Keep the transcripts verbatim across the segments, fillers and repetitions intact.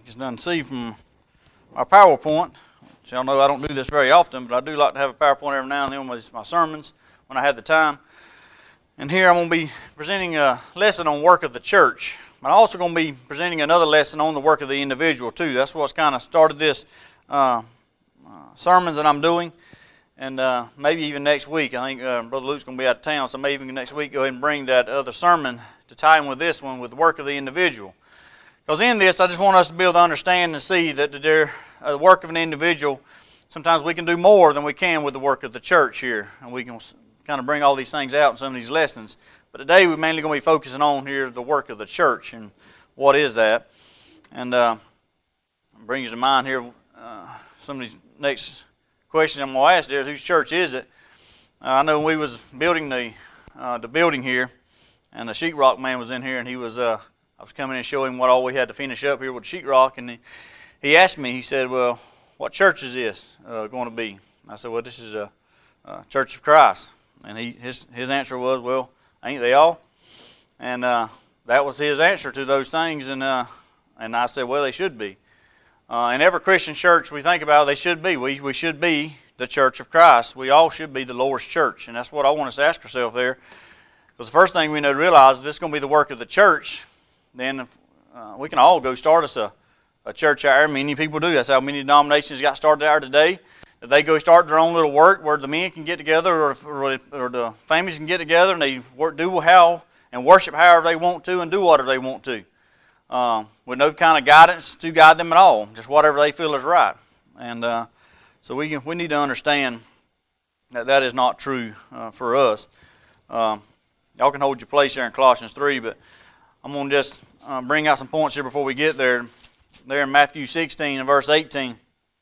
As done see from our PowerPoint, which y'all know I don't do this very often, but I do like to have a PowerPoint every now and then with my sermons when I have the time. And here I'm going to be presenting a lesson on work of the church. I'm also going to be presenting another lesson on the work of the individual too. That's what's kind of started this uh, uh, sermons that I'm doing. And uh, maybe even next week, I think uh, Brother Luke's going to be out of town, so maybe even next week go ahead and bring that other sermon to tie in with this one, with the work of the individual. Because in this, I just want us to be able to understand and see that the uh, work of an individual, sometimes we can do more than we can with the work of the church here. And we can kind of bring all these things out in some of these lessons. But today, we're mainly going to be focusing on here the work of the church and what is that. And uh, brings to mind here uh, some of these next questions I'm going to ask there is, whose church is it? Uh, I know when we was building the uh, the building here, and the sheetrock man was in here, and he was... Uh, I was coming in and showing him what all we had to finish up here with sheetrock, and he, he asked me, he said, well, what church is this uh, going to be? I said, well, this is a, a Church of Christ. And he his his answer was, well, ain't they all? And uh, that was his answer to those things, and uh, and I said, well, they should be. Uh, in every Christian church we think about, they should be. We, we should be the Church of Christ. We all should be the Lord's church, and that's what I want us to ask ourselves there. Because the first thing we need to realize, if this is going to be the work of the church, then uh, we can all go start us a, a church out there. Many people do. That's how many denominations got started out today. That they go start their own little work where the men can get together, or, or, or the families can get together, and they work, do how and worship however they want to, and do whatever they want to, um, with no kind of guidance to guide them at all. Just whatever they feel is right. And uh, so we we need to understand that that is not true uh, for us. Um, y'all can hold your place there in Colossians three, but I'm going to just uh, bring out some points here before we get there. There in Matthew sixteen and verse eighteen,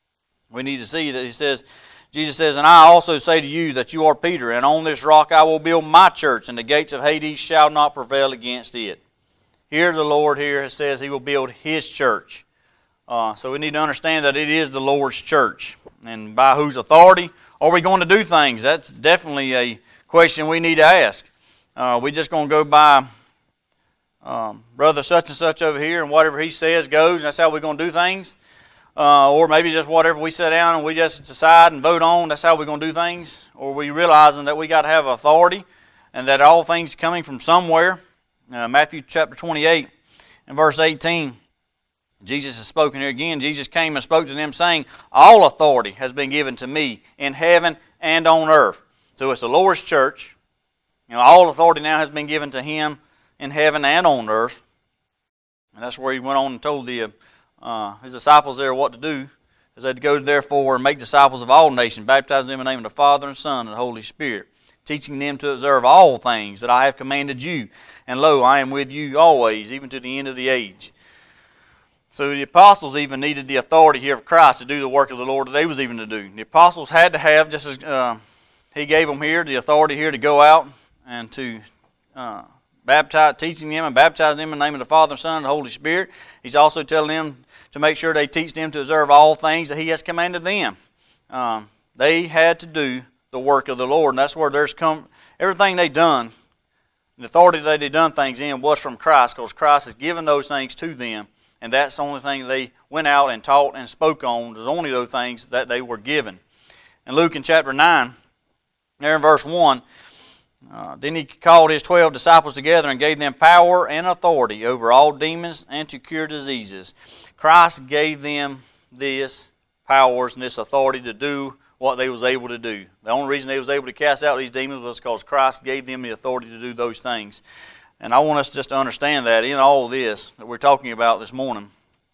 we need to see that he says, Jesus says, and I also say to you that you are Peter, and on this rock I will build my church, and the gates of Hades shall not prevail against it. Here the Lord here says he will build his church. Uh, so we need to understand that it is the Lord's church. And by whose authority are we going to do things? That's definitely a question we need to ask. Uh, we just going to go by... Um, brother such and such over here, and whatever he says goes, and that's how we're going to do things. Uh, or maybe just whatever we sit down and we just decide and vote on, that's how we're going to do things. Or we realizing that we got to have authority, and that all things coming from somewhere. Uh, Matthew chapter twenty-eight and verse eighteen, Jesus has spoken here again. Jesus came and spoke to them, saying, all authority has been given to me in heaven and on earth. So it's the Lord's church. You know, all authority now has been given to him in heaven and on earth. And that's where he went on and told the uh, his disciples there what to do. Is they to go therefore and make disciples of all nations, baptizing them in the name of the Father and Son and the Holy Spirit, teaching them to observe all things that I have commanded you. And lo, I am with you always, even to the end of the age. So the apostles even needed the authority here of Christ to do the work of the Lord that they was even to do. The apostles had to have, just as uh, he gave them here, the authority here to go out and to... Uh, Baptize, teaching them and baptizing them in the name of the Father, Son, and the Holy Spirit. He's also telling them to make sure they teach them to observe all things that he has commanded them. Um, they had to do the work of the Lord, and that's where there's come everything they done. The authority that they done things in was from Christ, because Christ has given those things to them, and that's the only thing they went out and taught and spoke on. Was only those things that they were given. In Luke in chapter nine, there in verse one. Uh, then he called his twelve disciples together and gave them power and authority over all demons and to cure diseases. Christ gave them this powers and this authority to do what they was able to do. The only reason they was able to cast out these demons was because Christ gave them the authority to do those things. And I want us just to understand that in all this that we're talking about this morning,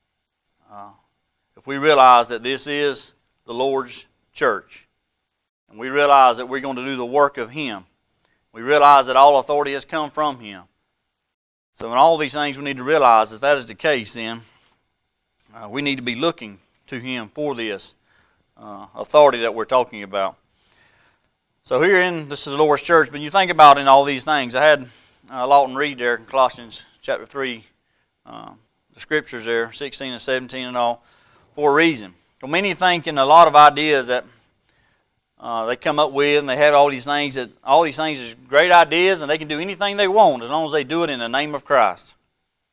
uh, if we realize that this is the Lord's church, and we realize that we're going to do the work of him, we realize that all authority has come from him. So in all these things we need to realize, if that is the case, then uh, we need to be looking to him for this uh, authority that we're talking about. So here in, this is the Lord's church, but you think about in all these things. I had uh, Lawton read there in Colossians chapter three, uh, the scriptures there, sixteen and seventeen and all, for a reason. Well, many think in a lot of ideas that Uh, they come up with, and they have all these things that all these things is great ideas, and they can do anything they want as long as they do it in the name of Christ.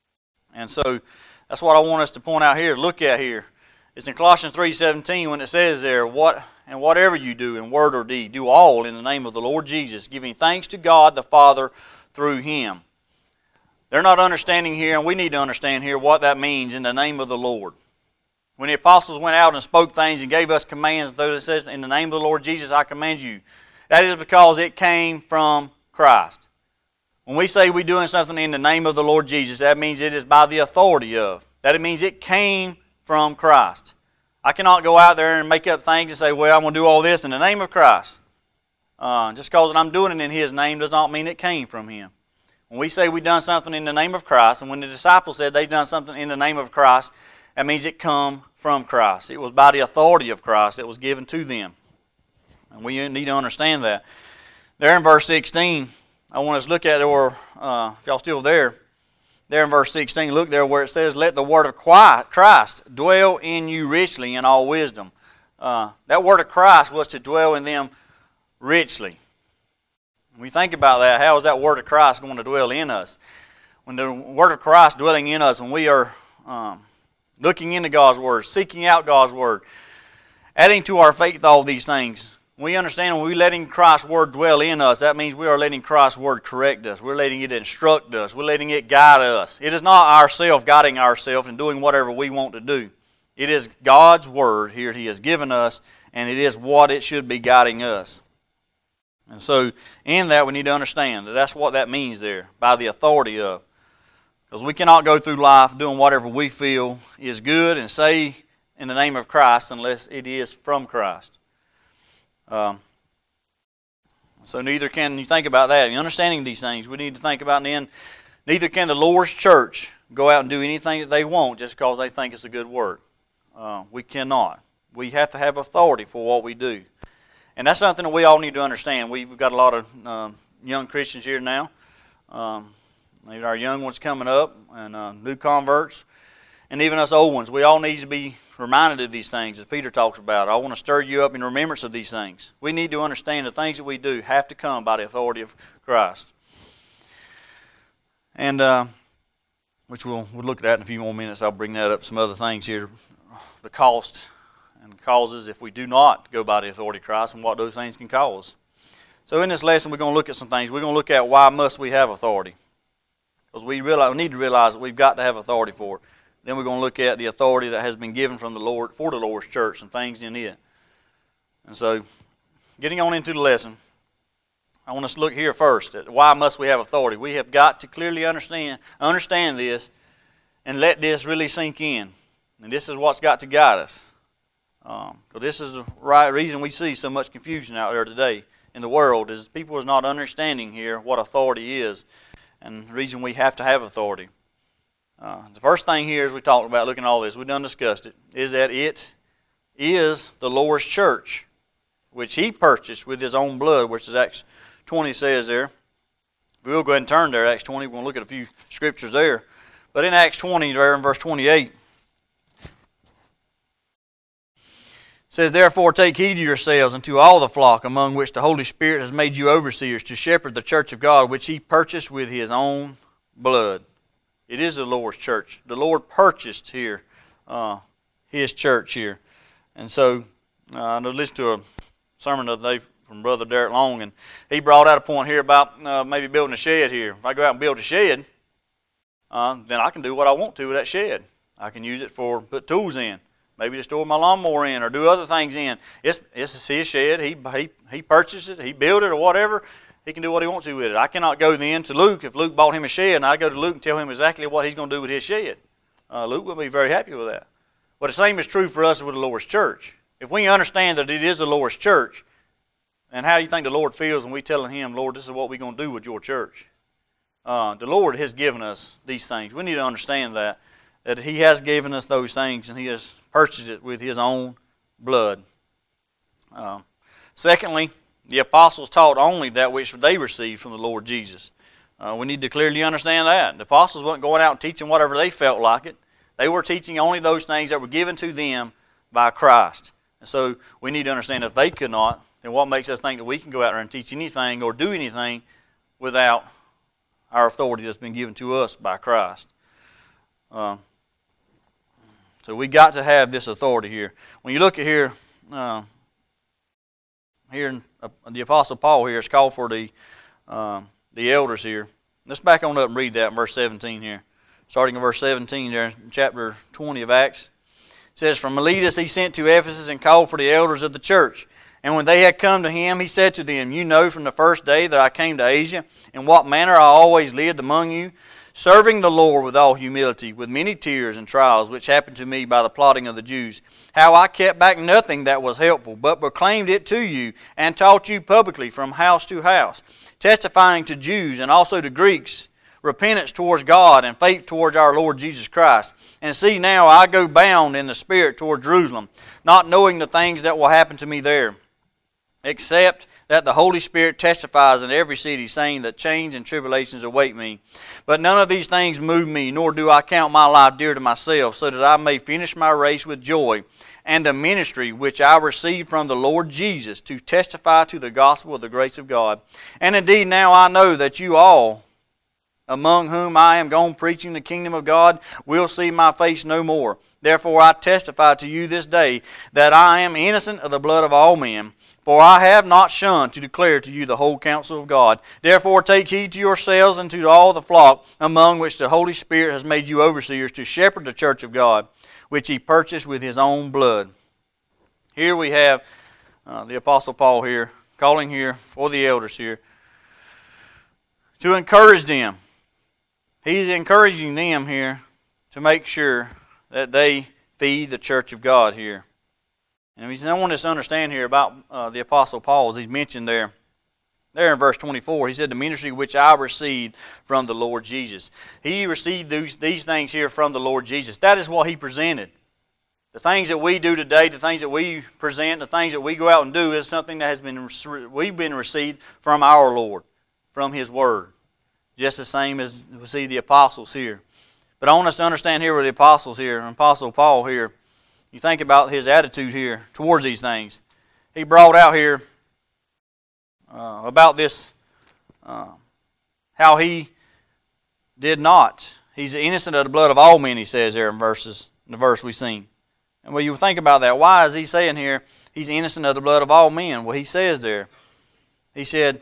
And so that's what I want us to point out here, look at here. It's in Colossians three seventeen when it says there, what and whatever you do in word or deed, do all in the name of the Lord Jesus, giving thanks to God the Father through Him. They're not understanding here, and we need to understand here what that means, in the name of the Lord. When the apostles went out and spoke things and gave us commands, though it says, in the name of the Lord Jesus, I command you, that is because it came from Christ. When we say we're doing something in the name of the Lord Jesus, that means it is by the authority of. That it means it came from Christ. I cannot go out there and make up things and say, well, I'm going to do all this in the name of Christ. Uh, just because I'm doing it in His name does not mean it came from Him. When we say we've done something in the name of Christ, and when the disciples said they've done something in the name of Christ, that means it come from Christ. It was by the authority of Christ that was given to them. And we need to understand that. There in verse sixteen, I want us to look at it, or uh, if y'all still there, there in verse sixteen, look there where it says, let the word of Christ dwell in you richly in all wisdom. Uh, that word of Christ was to dwell in them richly. When we think about that, how is that word of Christ going to dwell in us? When the word of Christ dwelling in us, when we are um, looking into God's word, seeking out God's word, adding to our faith all these things, we understand when we're letting Christ's word dwell in us, that means we are letting Christ's word correct us. We're letting it instruct us. We're letting it guide us. It is not ourselves guiding ourselves and doing whatever we want to do. It is God's word here He has given us, and it is what it should be guiding us. And so in that we need to understand that that's what that means there, by the authority of. Because we cannot go through life doing whatever we feel is good and say in the name of Christ unless it is from Christ. Um, so neither can you think about that. In understanding these things, we need to think about, and then neither can the Lord's church go out and do anything that they want just because they think it's a good word. Uh, we cannot. We have to have authority for what we do. And that's something that we all need to understand. We've got a lot of um, young Christians here now. Um, even our young ones coming up, and uh, new converts, and even us old ones. We all need to be reminded of these things, as Peter talks about. I want to stir you up in remembrance of these things. We need to understand the things that we do have to come by the authority of Christ. And, uh, which we'll, we'll look at that in a few more minutes. I'll bring that up, some other things here. The cost and causes if we do not go by the authority of Christ, and what those things can cause. So in this lesson, we're going to look at some things. We're going to look at why must we have authority. Because we, realize, we need to realize that we've got to have authority for it. Then we're going to look at the authority that has been given from the Lord for the Lord's church and things in it. And so, getting on into the lesson, I want us to look here first at why must we have authority. We have got to clearly understand understand this and let this really sink in. And this is what's got to guide us. Um, because this is the right reason we see so much confusion out there today in the world, is people is not understanding here what authority is, and the reason we have to have authority. Uh, the first thing here, as we talked about looking at all this, we've done discussed it, is that it is the Lord's church, which He purchased with His own blood, which is Acts twenty says there. We'll go ahead and turn there, Acts twenty. We're going to look at a few scriptures there. But in Acts twenty, there in verse twenty-eight, it says, therefore take heed to yourselves and to all the flock among which the Holy Spirit has made you overseers to shepherd the church of God, which He purchased with His own blood. It is the Lord's church. The Lord purchased here uh, His church here. And so uh, I listened to a sermon the other day from Brother Derek Long, and he brought out a point here about uh, maybe building a shed here. If I go out and build a shed, uh, then I can do what I want to with that shed. I can use it for put tools in. Maybe to store my lawnmower in or do other things in. It's, it's his shed. He, he, he purchased it. He built it or whatever. He can do what he wants to with it. I cannot go then to Luke. If Luke bought him a shed and I go to Luke and tell him exactly what he's going to do with his shed, uh, Luke will be very happy with that. But the same is true for us with the Lord's church. If we understand that it is the Lord's church, and how do you think the Lord feels when we telling Him, Lord, this is what we're going to do with your church? Uh, the Lord has given us these things. We need to understand that, that He has given us those things and He has purchased it with His own blood. Um, secondly, the apostles taught only that which they received from the Lord Jesus. Uh, we need to clearly understand that. The apostles weren't going out and teaching whatever they felt like it. They were teaching only those things that were given to them by Christ. And so we need to understand if they could not, then what makes us think that we can go out there and teach anything or do anything without our authority that's been given to us by Christ? Uh, so we got to have this authority here. When you look at here, uh, here in, uh, the Apostle Paul here is called for the uh, the elders here. Let's back on up and read that in verse seventeen here. Starting in verse seventeen there in chapter twenty of Acts. It says, From Miletus he sent to Ephesus and called for the elders of the church. And when they had come to him, he said to them, You know from the first day that I came to Asia, in what manner I always lived among you, serving the Lord with all humility, with many tears and trials, which happened to me by the plotting of the Jews, how I kept back nothing that was helpful, but proclaimed it to you, and taught you publicly from house to house, testifying to Jews and also to Greeks, repentance towards God and faith towards our Lord Jesus Christ. And see, now I go bound in the Spirit toward Jerusalem, not knowing the things that will happen to me there, except that the Holy Spirit testifies in every city, saying that chains and tribulations await me. But none of these things move me, nor do I count my life dear to myself, so that I may finish my race with joy, and the ministry which I received from the Lord Jesus, to testify to the gospel of the grace of God. And indeed now I know that you all, among whom I am gone preaching the kingdom of God, will see my face no more. Therefore I testify to you this day that I am innocent of the blood of all men. For I have not shunned to declare to you the whole counsel of God. Therefore take heed to yourselves and to all the flock, among which the Holy Spirit has made you overseers, to shepherd the church of God, which he purchased with his own blood. Here we have uh, the Apostle Paul here, calling here for the elders here, to encourage them. He's encouraging them here to make sure that they feed the church of God here. And I want us to understand here about uh, the Apostle Paul, as he's mentioned there. There in verse twenty-four, he said, the ministry which I received from the Lord Jesus. He received these, these things here from the Lord Jesus. That is what he presented. The things that we do today, the things that we present, the things that we go out and do is something that has been we've been received from our Lord, from his word. Just the same as we see the apostles here. But I want us to understand here with the apostles here, and Apostle Paul here, you think about his attitude here towards these things. He brought out here uh, about this, uh, how he did not. He's innocent of the blood of all men, he says there in verses, in the verse we've seen. And when you think about that, why is he saying here he's innocent of the blood of all men? Well, he says there, he said,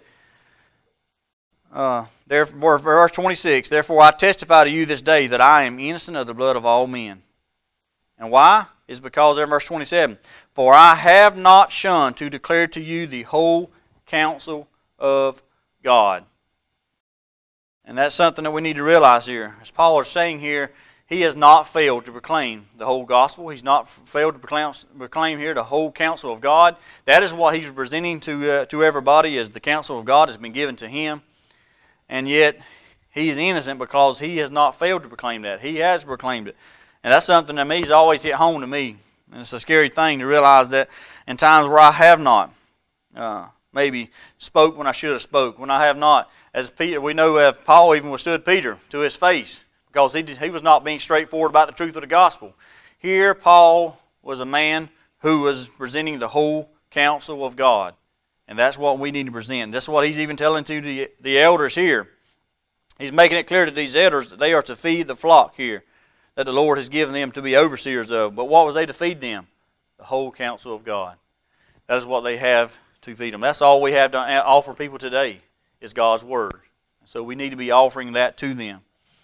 uh, therefore, verse twenty-six, Therefore I testify to you this day that I am innocent of the blood of all men. And why? Is because there in verse twenty-seven, For I have not shunned to declare to you the whole counsel of God. And that's something that we need to realize here. As Paul is saying here, he has not failed to proclaim the whole gospel. He's not failed to proclaim, proclaim here the whole counsel of God. That is what he's presenting to, uh, to everybody, as the counsel of God has been given to him. And yet, he is innocent because he has not failed to proclaim that. He has proclaimed it. And that's something that me's always hit home to me. And it's a scary thing to realize that in times where I have not uh, maybe spoke when I should have spoke, when I have not, as Peter, we know if Paul even withstood Peter to his face because he, did, he was not being straightforward about the truth of the gospel. Here, Paul was a man who was presenting the whole counsel of God. And that's what we need to present. That's what he's even telling to the, the elders here. He's making it clear to these elders that they are to feed the flock here, that the Lord has given them to be overseers of. But what was they to feed them? The whole counsel of God. That is what they have to feed them. That's all we have to offer people today is God's Word. So we need to be offering that to them.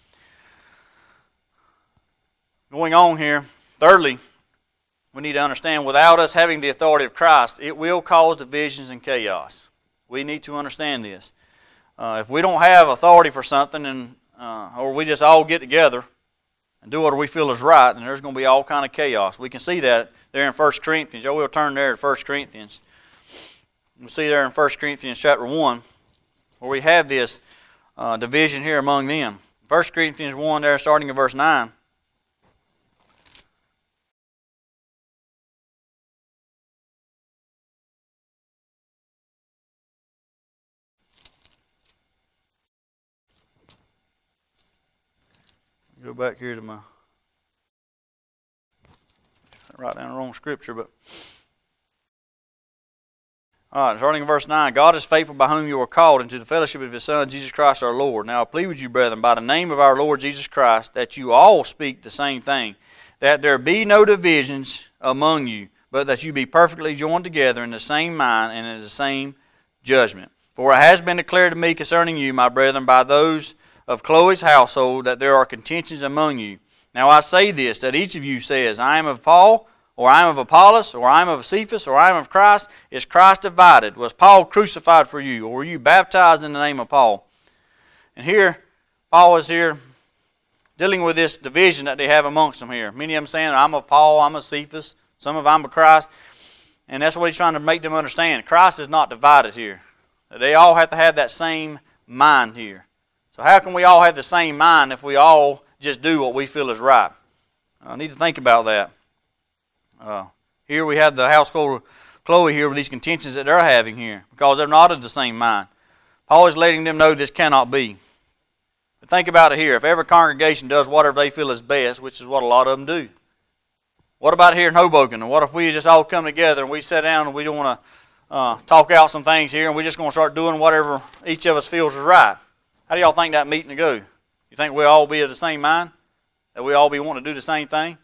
Going on here, thirdly, we need to understand without us having the authority of Christ, it will cause divisions and chaos. We need to understand this. Uh, if we don't have authority for something, and uh, or we just all get together and do what we feel is right, and there's going to be all kind of chaos. We can see that there in First Corinthians. Y'all will turn there to First Corinthians. We'll see there in First Corinthians chapter one, where we have this uh, division here among them. First Corinthians one there, starting in verse nine. Go back here to my, write down the wrong scripture, but All right, starting in verse nine. God is faithful, by whom you are called into the fellowship of His Son, Jesus Christ our Lord. Now I plead with you, brethren, by the name of our Lord Jesus Christ, that you all speak the same thing, that there be no divisions among you, but that you be perfectly joined together in the same mind and in the same judgment. For it has been declared to me concerning you, my brethren, by those of Chloe's household, that there are contentions among you. Now I say this, that each of you says, I am of Paul, or I am of Apollos, or I am of Cephas, or I am of Christ. Is Christ divided? Was Paul crucified for you, or were you baptized in the name of Paul? And here, Paul is here dealing with this division that they have amongst them here. Many of them saying, I'm of Paul, I'm of Cephas, some of them I'm of Christ. And that's what he's trying to make them understand. Christ is not divided here. They all have to have that same mind here. So how can we all have the same mind if we all just do what we feel is right? I need to think about that. Uh, here we have the household of Chloe here with these contentions that they're having here because they're not of the same mind. Paul is letting them know this cannot be. But think about it here. If every congregation does whatever they feel is best, which is what a lot of them do, what about here in Hoboken? And what if we just all come together and we sit down and we don't want to uh, talk out some things here and we're just going to start doing whatever each of us feels is right? How do y'all think that meeting to go? You think we'll all be of the same mind? That we all be wanting to do the same thing?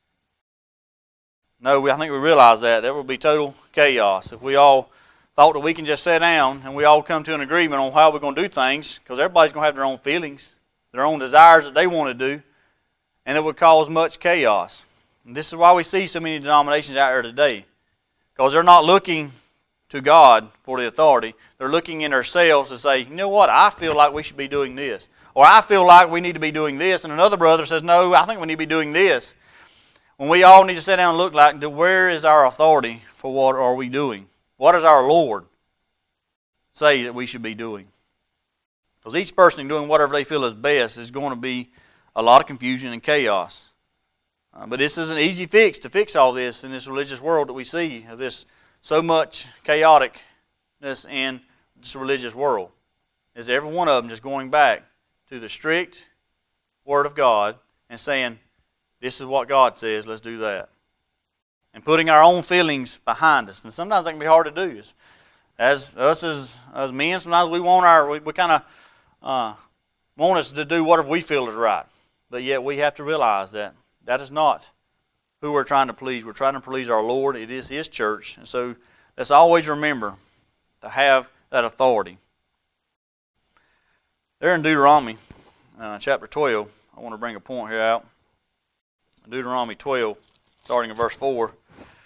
No, we, I think we realize that. There will be total chaos if we all thought that we can just sit down and we all come to an agreement on how we're going to do things, because everybody's going to have their own feelings, their own desires that they want to do, and it would cause much chaos. And this is why we see so many denominations out there today, because they're not looking to God for the authority. They're looking in themselves to say, you know what, I feel like we should be doing this, or I feel like we need to be doing this, and another brother says, no, I think we need to be doing this. When we all need to sit down and look like, where is our authority for what are we doing? What does our Lord say that we should be doing? Because each person doing whatever they feel is best is going to be a lot of confusion and chaos. Uh, but this is an easy fix to fix all this in this religious world that we see, of this so much chaoticness in this religious world. Is every one of them just going back to the strict Word of God and saying, this is what God says, let's do that. And putting our own feelings behind us. And sometimes that can be hard to do. As us as, as men, sometimes we want our, we, we kind of uh, want us to do whatever we feel is right. But yet we have to realize that that is not who we're trying to please. We're trying to please our Lord. It is His church. And so let's always remember to have that authority. There in Deuteronomy uh, chapter twelve, I want to bring a point here out. Deuteronomy twelve, starting in verse four.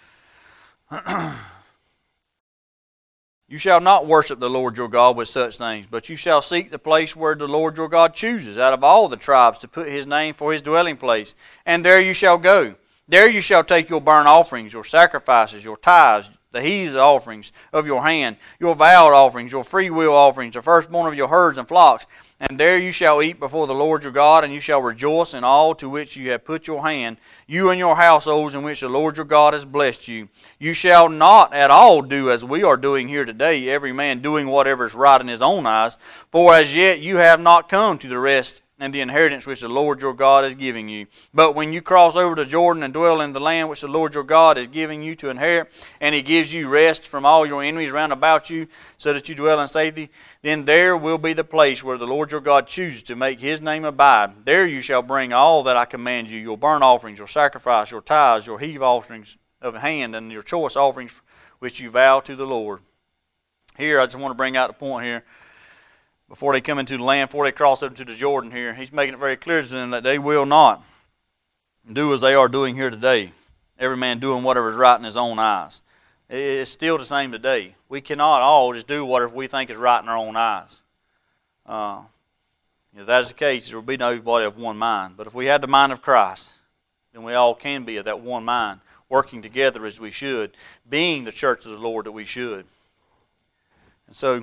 You shall not worship the Lord your God with such things, but you shall seek the place where the Lord your God chooses out of all the tribes to put His name for His dwelling place. And there you shall go. There you shall take your burnt offerings, your sacrifices, your tithes, the heave offerings of your hand, your vowed offerings, your freewill offerings, the firstborn of your herds and flocks. And there you shall eat before the Lord your God, and you shall rejoice in all to which you have put your hand, you and your households in which the Lord your God has blessed you. You shall not at all do as we are doing here today, every man doing whatever is right in his own eyes, for as yet you have not come to the rest and the inheritance which the Lord your God is giving you. But when you cross over to Jordan and dwell in the land which the Lord your God is giving you to inherit, and He gives you rest from all your enemies round about you, so that you dwell in safety, then there will be the place where the Lord your God chooses to make His name abide. There you shall bring all that I command you, your burnt offerings, your sacrifice, your tithes, your heave offerings of hand, and your choice offerings which you vow to the Lord. Here, I just want to bring out the point here. Before they come into the land, before they cross over to the Jordan here, He's making it very clear to them that they will not do as they are doing here today. Every man doing whatever is right in his own eyes. It's still the same today. We cannot all just do whatever we think is right in our own eyes. Uh, if that is the case, there will be nobody of one mind. But if we have the mind of Christ, then we all can be of that one mind, working together as we should, being the church of the Lord that we should. And so,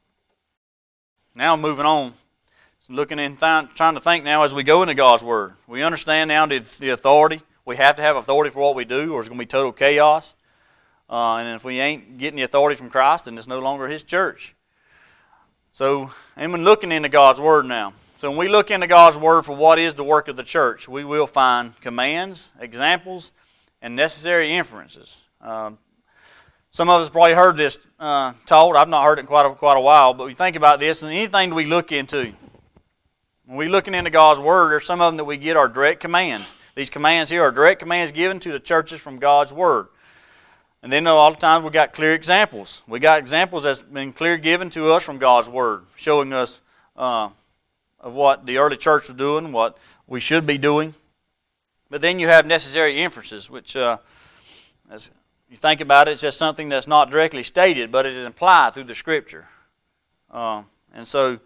now moving on, looking and th- trying to think now as we go into God's Word. We understand now the, the authority. We have to have authority for what we do, or it's going to be total chaos. Uh, and if we ain't getting the authority from Christ, then it's no longer His church. So, and when looking into God's Word now. So when we look into God's Word for what is the work of the church, we will find commands, examples, and necessary inferences. Um, Some of us probably heard this uh, taught. I've not heard it in quite a, quite a while, but we think about this, and anything that we look into, when we're looking into God's Word, there's some of them that we get are direct commands. These commands here are direct commands given to the churches from God's Word. And then a lot of times we got clear examples. We got examples that's been clear given to us from God's Word, showing us uh, of what the early church was doing, what we should be doing. But then you have necessary inferences, which, uh, as you think about it, it's just something that's not directly stated, but it is implied through the Scripture. Uh, and so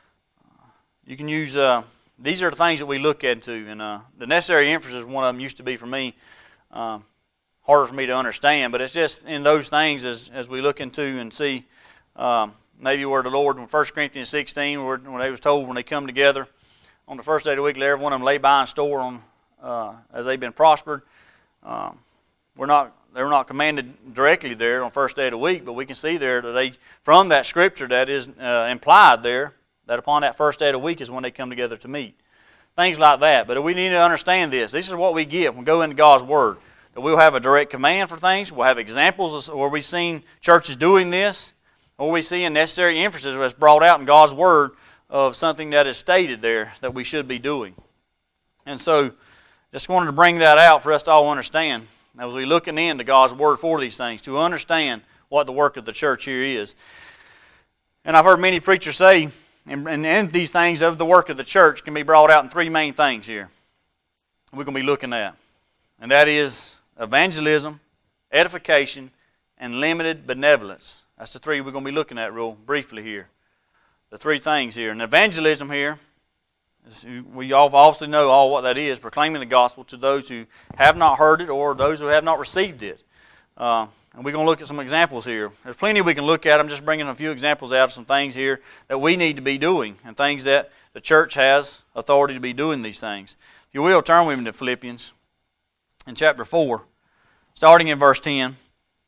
you can use, uh, these are the things that we look into. And uh, the necessary inferences, one of them used to be for me, uh, harder for me to understand, but it's just in those things as, as we look into and see um, maybe where the Lord, in First Corinthians sixteen, where, when they was told when they come together on the first day of the week, let every one of them lay by and store on uh, as they've been prospered. Um, we're not they were not commanded directly there on the first day of the week, but we can see there that they, from that scripture that is uh, implied there, that upon that first day of the week is when they come together to meet. Things like that. But we need to understand this. This is what we get when we go into God's Word. That we'll have a direct command for things. We'll have examples where we've seen churches doing this, or we see a necessary emphasis that's brought out in God's Word of something that is stated there that we should be doing. And so, just wanted to bring that out for us to all understand as we looking into God's Word for these things, to understand what the work of the church here is. And I've heard many preachers say, and, and, and these things of the work of the church can be brought out in three main things here we're going to be looking at. And that is evangelism, edification, and limited benevolence. That's the three we're going to be looking at real briefly here. The three things here. And evangelism here, is, we all obviously know all what that is, proclaiming the gospel to those who have not heard it or those who have not received it. Uh, and we're going to look at some examples here. There's plenty we can look at. I'm just bringing a few examples out of some things here that we need to be doing and things that the church has authority to be doing these things. If you will, turn with me to Philippians. In chapter four, starting in verse ten, it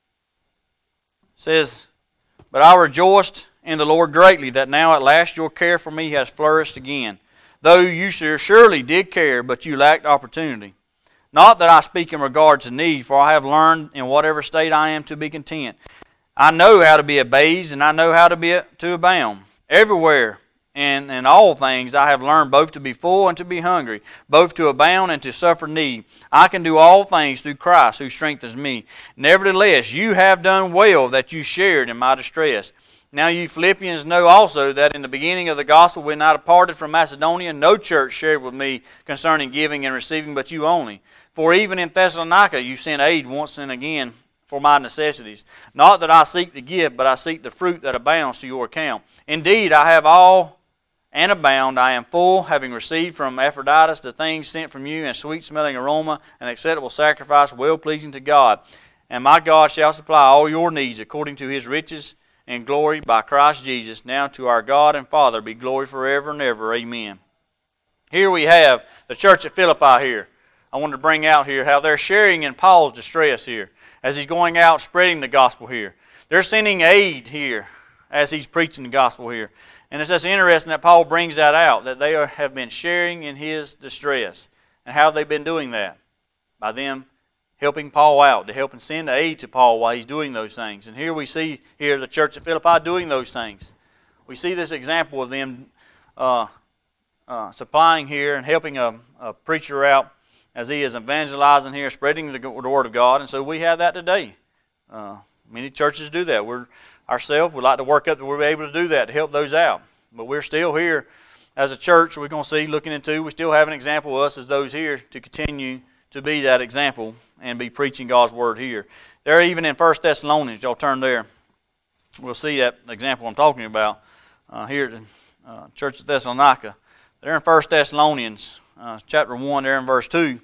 says, "But I rejoiced in the Lord greatly that now at last your care for me has flourished again, though you surely did care, but you lacked opportunity. Not that I speak in regard to need, for I have learned in whatever state I am to be content. I know how to be abased, and I know how to be to abound. Everywhere and in all things I have learned both to be full and to be hungry, both to abound and to suffer need. I can do all things through Christ who strengthens me. Nevertheless, you have done well that you shared in my distress. Now you Philippians know also that in the beginning of the gospel when I departed from Macedonia, no church shared with me concerning giving and receiving, but you only. For even in Thessalonica you sent aid once and again for my necessities. Not that I seek the gift, but I seek the fruit that abounds to your account. Indeed, I have all and abound. I am full, having received from Epaphroditus the things sent from you, and sweet-smelling aroma, and acceptable sacrifice, well-pleasing to God. And my God shall supply all your needs according to His riches and glory by Christ Jesus. Now to our God and Father be glory forever and ever. Amen." Here we have the church at Philippi here. I wanted to bring out here how they're sharing in Paul's distress here as he's going out spreading the gospel here. They're sending aid here as he's preaching the gospel here. And it's just interesting that Paul brings that out, that they are, have been sharing in his distress. And how have they been doing that? By them helping Paul out, to help and send aid to Paul while he's doing those things. And here we see here the church at Philippi doing those things. We see this example of them uh, uh, supplying here and helping a, a preacher out as he is evangelizing here, spreading the, the Word of God. And so we have that today. Uh, many churches do that. We're Ourselves, we'd like to work up that we're able to do that, to help those out. But we're still here as a church, we're going to see, looking into, we still have an example of us as those here to continue to be that example and be preaching God's Word here. They're even in First Thessalonians, y'all turn there. We'll see that example I'm talking about uh, here at the uh, Church of Thessalonica. They're in First Thessalonians, uh, chapter one, there in verse two.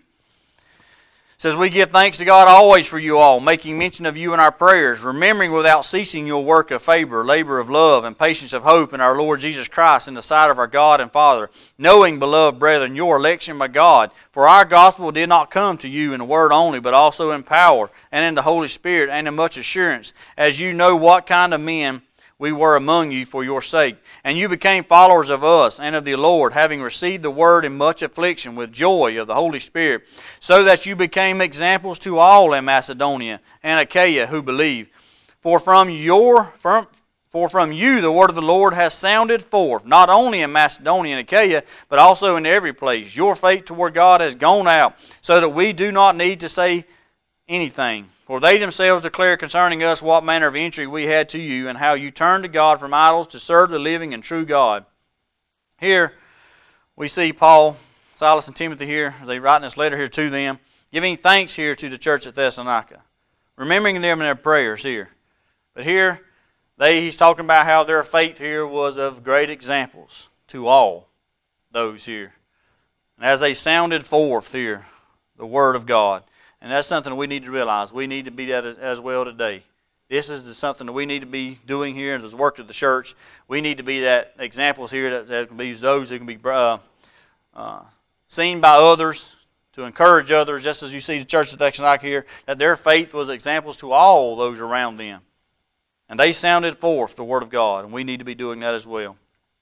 It says, "We give thanks to God always for you all, making mention of you in our prayers, remembering without ceasing your work of favor, labor of love, and patience of hope in our Lord Jesus Christ in the sight of our God and Father, knowing, beloved brethren, your election by God. For our gospel did not come to you in word only, but also in power, and in the Holy Spirit, and in much assurance, as you know what kind of men we were among you for your sake. And you became followers of us and of the Lord, having received the word in much affliction with joy of the Holy Spirit, so that you became examples to all in Macedonia and Achaia who believe. For from your from, for from you the word of the Lord has sounded forth, not only in Macedonia and Achaia, but also in every place. Your faith toward God has gone out, so that we do not need to say anything. For they themselves declare concerning us what manner of entry we had to you, and how you turned to God from idols to serve the living and true God. Here we see Paul, Silas, and Timothy here, they writing this letter here to them, giving thanks here to the church at Thessalonica, remembering them in their prayers here. But here, they he's talking about how their faith here was of great examples to all those here. And as they sounded forth here, the Word of God. And that's something we need to realize. We need to be that as well today. This is something that we need to be doing here in the work of the church. We need to be that examples here that, that can be those who can be uh, uh, seen by others, to encourage others, just as you see the church of Thessalonica here, that their faith was examples to all those around them. And they sounded forth the Word of God, and we need to be doing that as well.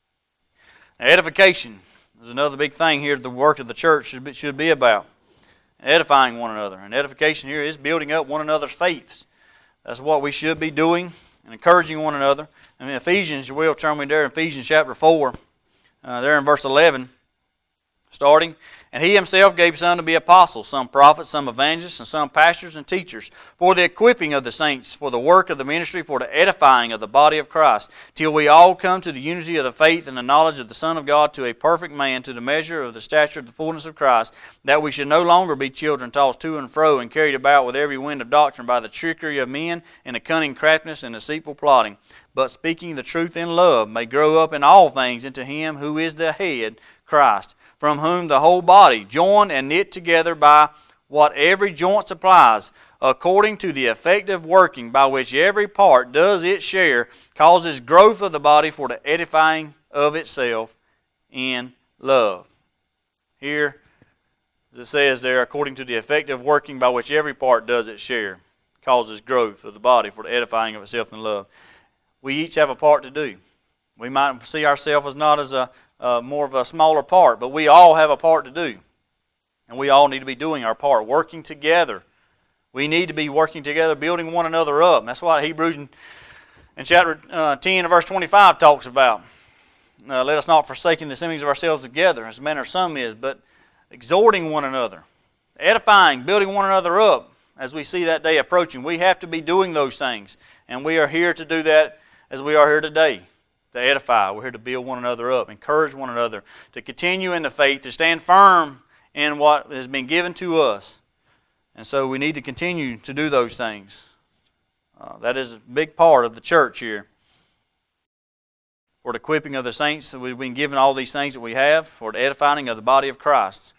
Now, edification is another big thing here the work of the church should be, should be about. Edifying one another. And edification here is building up one another's faiths. That's what we should be doing and encouraging one another. And in Ephesians, you will turn me there, Ephesians chapter four, uh, there in verse eleven, starting. And he himself gave some to be apostles, some prophets, some evangelists, and some pastors and teachers, for the equipping of the saints, for the work of the ministry, for the edifying of the body of Christ, till we all come to the unity of the faith and the knowledge of the Son of God, to a perfect man, to the measure of the stature of the fullness of Christ, that we should no longer be children tossed to and fro and carried about with every wind of doctrine by the trickery of men and the cunning craftiness and deceitful plotting, but speaking the truth in love, may grow up in all things into him who is the head, Christ, from whom the whole body, joined and knit together by what every joint supplies, according to the effective working by which every part does its share, causes growth of the body for the edifying of itself in love. Here, as it says there, according to the effective working by which every part does its share, causes growth of the body for the edifying of itself in love. We each have a part to do. We might see ourselves as not as a Uh, more of a smaller part, but we all have a part to do. And we all need to be doing our part, working together. We need to be working together, building one another up. And that's what Hebrews in, in chapter uh, ten and verse twenty-five talks about. Uh, Let us not forsake the assemblies of ourselves together, as the manner of some is, but exhorting one another, edifying, building one another up as we see that day approaching. We have to be doing those things. And we are here to do that as we are here today. To edify. We're here to build one another up, encourage one another, to continue in the faith, to stand firm in what has been given to us. And so we need to continue to do those things. Uh, that is a big part of the church here. For the equipping of the saints, we've been given all these things that we have, for the edifying of the body of Christ.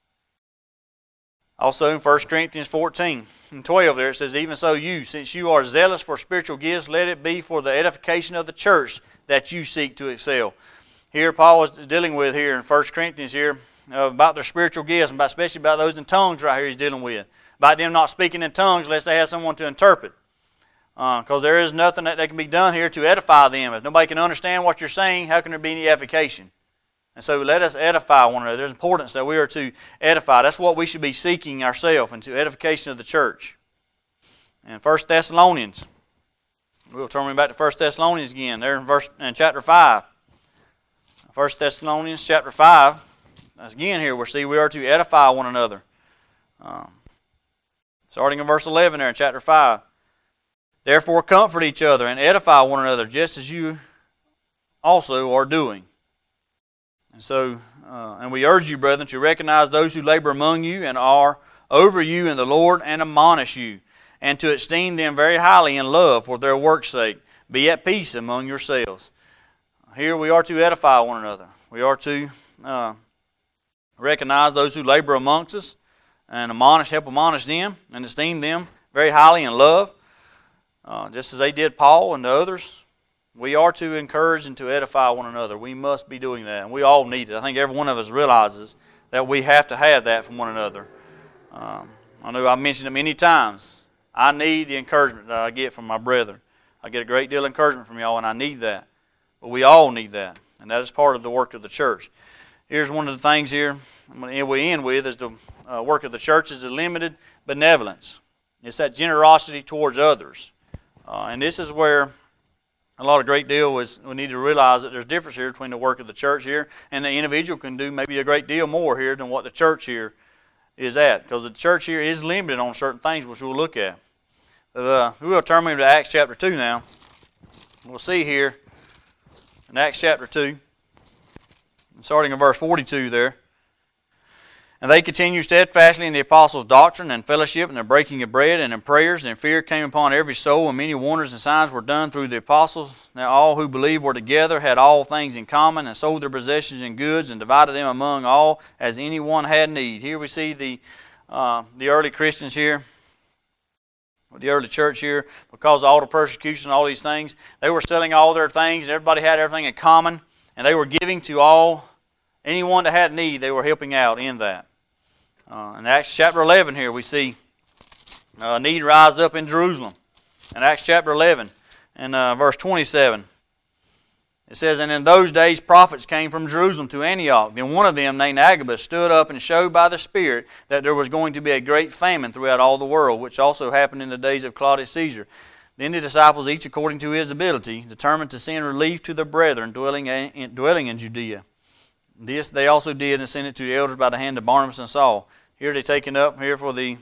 Also in First Corinthians fourteen and twelve there it says, even so you, since you are zealous for spiritual gifts, let it be for the edification of the church that you seek to excel. Here Paul is dealing with here in First Corinthians here uh, about their spiritual gifts, and about, especially about those in tongues right here he's dealing with. About them not speaking in tongues unless they have someone to interpret. Because uh, there is nothing that, that can be done here to edify them. If nobody can understand what you're saying, how can there be any edification? And so let us edify one another. There's importance that we are to edify. That's what we should be seeking ourselves, into edification of the church. And First Thessalonians. We'll turn back to First Thessalonians again, there in verse in chapter five. First Thessalonians chapter five. Again here we see we are to edify one another. Um, starting in verse eleven there in chapter five. Therefore comfort each other and edify one another, just as you also are doing. And so, uh, and we urge you, brethren, to recognize those who labor among you and are over you in the Lord and admonish you, and to esteem them very highly in love for their work's sake. Be at peace among yourselves. Here we are to edify one another. We are to uh, recognize those who labor amongst us and admonish, help admonish them and esteem them very highly in love. Uh, just as they did Paul and the others, we are to encourage and to edify one another. We must be doing that, and we all need it. I think every one of us realizes that we have to have that from one another. Um, I know I've mentioned it many times. I need the encouragement that I get from my brethren. I get a great deal of encouragement from y'all, and I need that. But we all need that, and that is part of the work of the church. Here's one of the things here we end with is the uh, work of the church is the limited benevolence. It's that generosity towards others. Uh, and this is where a lot of great deal is we need to realize that there's a difference here between the work of the church here, and the individual can do maybe a great deal more here than what the church here is at, because the church here is limited on certain things, which we'll look at. Uh, we'll turn into Acts chapter two now. We'll see here in Acts chapter two, starting in verse forty-two there. And they continued steadfastly in the apostles' doctrine and fellowship and the breaking of bread and in prayers, and fear came upon every soul, and many wonders and signs were done through the apostles. Now all who believed were together, had all things in common, and sold their possessions and goods, and divided them among all as any one had need. Here we see the uh, the early Christians here, or the early church here, because of all the persecution and all these things, they were selling all their things, and everybody had everything in common, and they were giving to all, anyone that had need, they were helping out in that. Uh, in Acts chapter eleven here we see a uh, need rise up in Jerusalem. In Acts chapter eleven and uh, verse twenty-seven, it says, And in those days prophets came from Jerusalem to Antioch. Then one of them, named Agabus, stood up and showed by the Spirit that there was going to be a great famine throughout all the world, which also happened in the days of Claudius Caesar. Then the disciples, each according to his ability, determined to send relief to the brethren dwelling in, dwelling in Judea. This they also did, and sent it to the elders by the hand of Barnabas and Saul. Here they're taken up here for the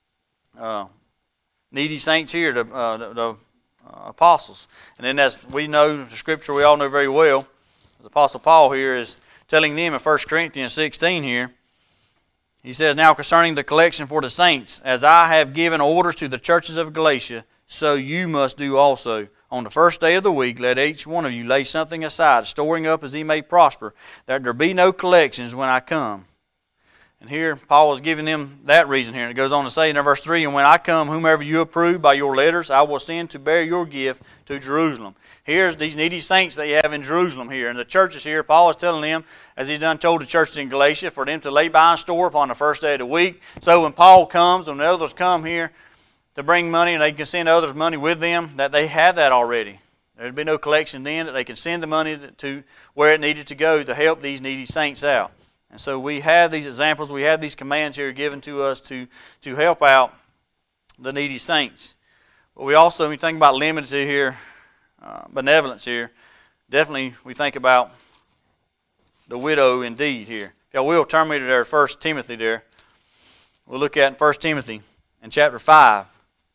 uh, needy saints here, the, uh, the, the uh, apostles. And then as we know, the scripture we all know very well, the Apostle Paul here is telling them in First Corinthians sixteen here, he says, Now concerning the collection for the saints, as I have given orders to the churches of Galatia, so you must do also. On the first day of the week, let each one of you lay something aside, storing up as he may prosper, that there be no collections when I come. And here, Paul is giving them that reason here. And it goes on to say in verse three, And when I come, whomever you approve by your letters, I will send to bear your gift to Jerusalem. Here's these needy saints that you have in Jerusalem here. And the churches here, Paul is telling them, as he's done told the churches in Galatia, for them to lay by and store upon the first day of the week. So when Paul comes, when the others come here, to bring money, and they can send others money with them, that they have that already. There'd be no collection then, that they can send the money to where it needed to go to help these needy saints out. And so we have these examples, we have these commands here given to us to, to help out the needy saints. But we also, when we think about limited here, uh, benevolence here, definitely we think about the widow indeed here. If y'all will, turn me to there, First Timothy there. We'll look at in First Timothy in chapter five.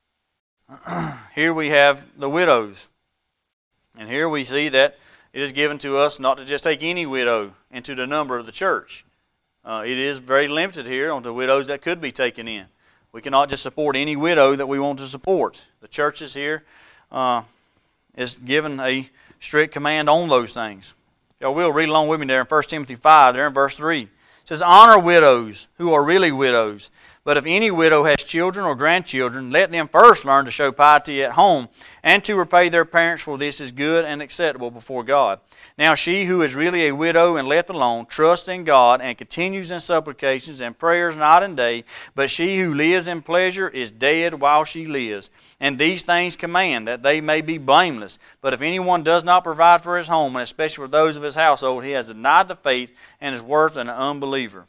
Here we have the widows. And here we see that it is given to us not to just take any widow into the number of the church. Uh, it is very limited here on the widows that could be taken in. We cannot just support any widow that we want to support. The churches here uh, is given a strict command on those things. Y'all will read along with me there in First Timothy five, there in verse three. It says, Honor widows who are really widows. But if any widow has children or grandchildren, let them first learn to show piety at home, and to repay their parents, for this is good and acceptable before God. Now she who is really a widow and left alone, trusts in God, and continues in supplications and prayers night and day, but she who lives in pleasure is dead while she lives. And these things command, that they may be blameless. But if anyone does not provide for his home, and especially for those of his household, he has denied the faith and is worse than an unbeliever.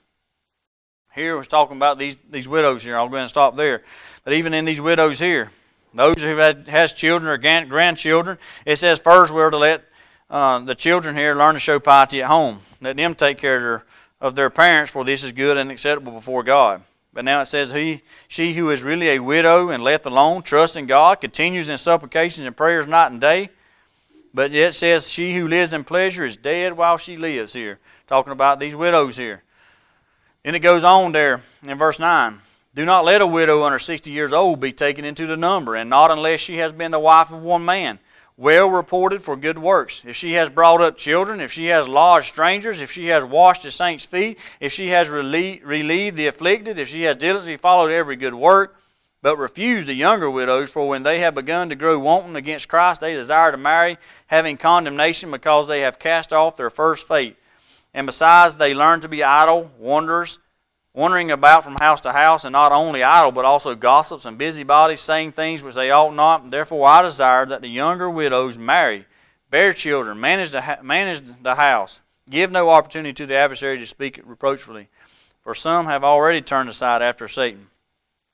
Here we're talking about these, these widows here. I'll go ahead and stop there. But even in these widows here, those who has, has children or grandchildren, it says first we're to let uh, the children here learn to show piety at home. Let them take care of their, of their parents, for this is good and acceptable before God. But now it says, he, she who is really a widow and left alone, trusts in God, continues in supplications and prayers night and day. But yet it says, she who lives in pleasure is dead while she lives here. Talking about these widows here. Then it goes on there in verse nine. Do not let a widow under sixty years old be taken into the number, and not unless she has been the wife of one man, well reported for good works. If she has brought up children, if she has lodged strangers, if she has washed the saints' feet, if she has relieved, relieved the afflicted, if she has diligently followed every good work, but refused the younger widows, for when they have begun to grow wanton against Christ, they desire to marry, having condemnation because they have cast off their first faith. And besides, they learn to be idle, wanderers, wandering about from house to house, and not only idle, but also gossips and busybodies, saying things which they ought not. Therefore I desire that the younger widows marry, bear children, manage the, manage the house, give no opportunity to the adversary to speak reproachfully. For some have already turned aside after Satan.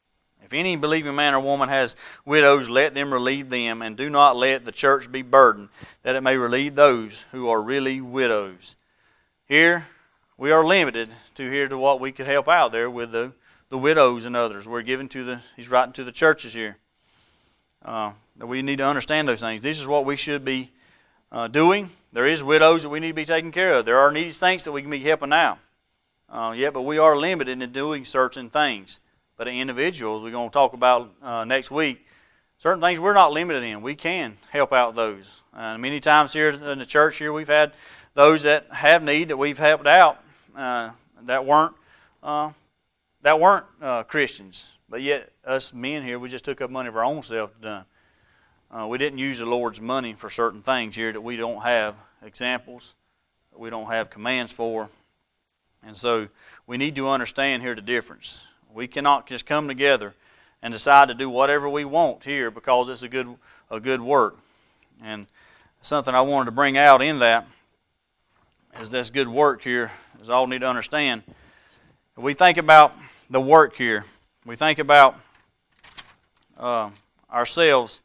If any believing man or woman has widows, let them relieve them, and do not let the church be burdened, that it may relieve those who are really widows. Here, we are limited to here to what we could help out there with the, the widows and others. We're giving to the, he's writing to the churches here. Uh, we need to understand those things. This is what we should be uh, doing. There is widows that we need to be taking care of. There are needy saints that we can be helping out. Uh, yeah, but we are limited in doing certain things. But individuals, we're going to talk about uh, next week, certain things we're not limited in. We can help out those. Uh, many times here in the church here, we've had those that have need that we've helped out uh, that weren't uh, that weren't uh, Christians. But yet, us men here, we just took up money of our own self to done. Uh, we didn't use the Lord's money for certain things here that we don't have examples, that we don't have commands for. And so we need to understand here the difference. We cannot just come together and decide to do whatever we want here because it's a good a good work. And something I wanted to bring out in that is this good work here, is all need to understand. If we think about the work here, we think about uh, ourselves,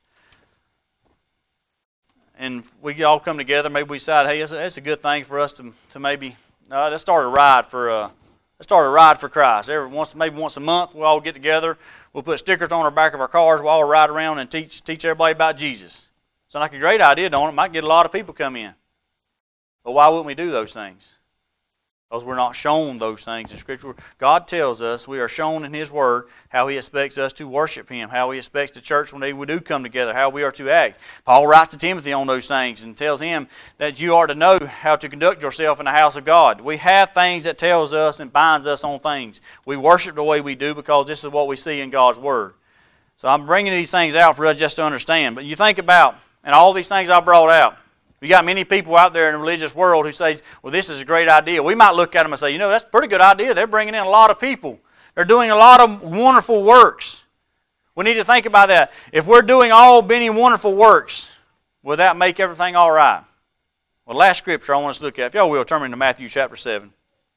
and we all come together, maybe we decide, hey, it's a, it's a good thing for us to, to maybe, uh, let's start a ride for uh, Let's start a ride for Christ. Every once, maybe once a month, we'll all get together. We'll put stickers on our back of our cars. We'll all ride around and teach teach everybody about Jesus. Sounds like a great idea, don't it? Might get a lot of people come in. But why wouldn't we do those things? Because we're not shown those things in Scripture. God tells us, we are shown in His Word, how He expects us to worship Him, how He expects the church when we do come together, how we are to act. Paul writes to Timothy on those things and tells him that you are to know how to conduct yourself in the house of God. We have things that tells us and binds us on things. We worship the way we do because this is what we see in God's Word. So I'm bringing these things out for us just to understand. But you think about, and all these things I brought out, we got many people out there in the religious world who say, well, this is a great idea. We might look at them and say, you know, that's a pretty good idea. They're bringing in a lot of people. They're doing a lot of wonderful works. We need to think about that. If we're doing all many wonderful works, will that make everything all right? Well, last scripture I want us to look at, if y'all will, turn me to Matthew chapter seven.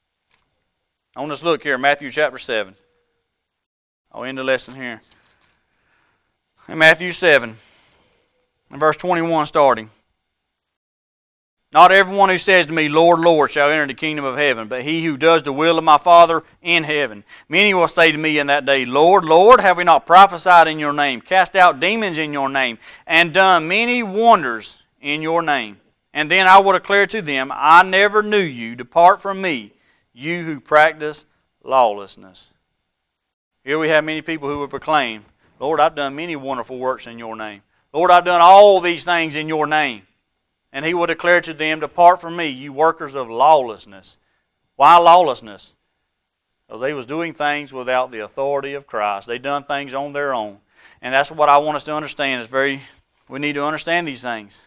I want us to look here, Matthew chapter seven. I'll end the lesson here. In Matthew seven, in verse twenty-one starting. Not everyone who says to me, Lord, Lord, shall enter the kingdom of heaven, but he who does the will of my Father in heaven. Many will say to me in that day, Lord, Lord, have we not prophesied in your name, cast out demons in your name, and done many wonders in your name? And then I will declare to them, I never knew you. Depart from me, you who practice lawlessness. Here we have many people who will proclaim, Lord, I've done many wonderful works in your name. Lord, I've done all these things in your name. And he will declare to them, depart from me, you workers of lawlessness. Why lawlessness? Because they was doing things without the authority of Christ. They done things on their own. And that's what I want us to understand. Is very, we need to understand these things.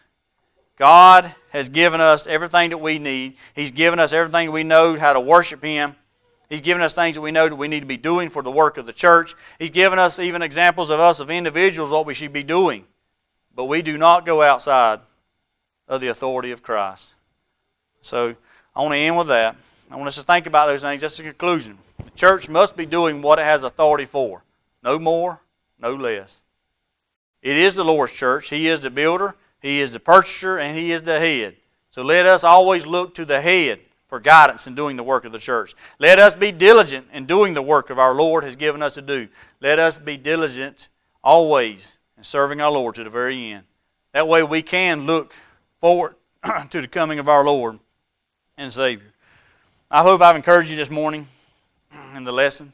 God has given us everything that we need. He's given us everything we know how to worship Him. He's given us things that we know that we need to be doing for the work of the church. He's given us even examples of us, of individuals, what we should be doing. But we do not go outside of the authority of Christ. So I want to end with that. I want us to think about those things. That's the conclusion. The church must be doing what it has authority for. No more, no less. It is the Lord's church. He is the builder, He is the purchaser, and He is the head. So let us always look to the head for guidance in doing the work of the church. Let us be diligent in doing the work of our Lord has given us to do. Let us be diligent always in serving our Lord to the very end. That way we can look forward to the coming of our Lord and Savior. I hope I've encouraged you this morning in the lesson.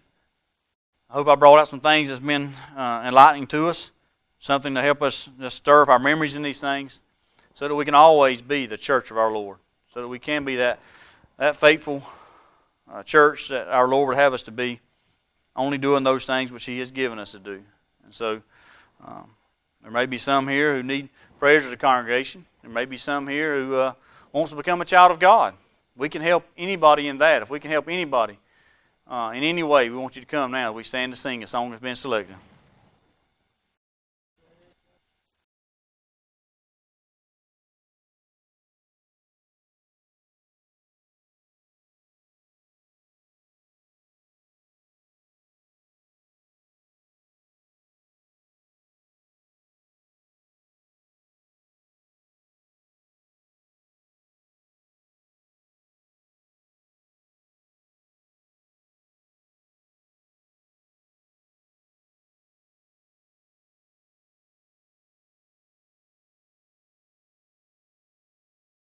I hope I brought out some things that's been uh, enlightening to us, something to help us just stir up our memories in these things, so that we can always be the church of our Lord, so that we can be that, that faithful uh, church that our Lord would have us to be, only doing those things which He has given us to do. And so um, there may be some here who need prayers of the congregation. There may be some here who uh, wants to become a child of God. We can help anybody in that. If we can help anybody uh, in any way, we want you to come now. We stand to sing a song that's been selected.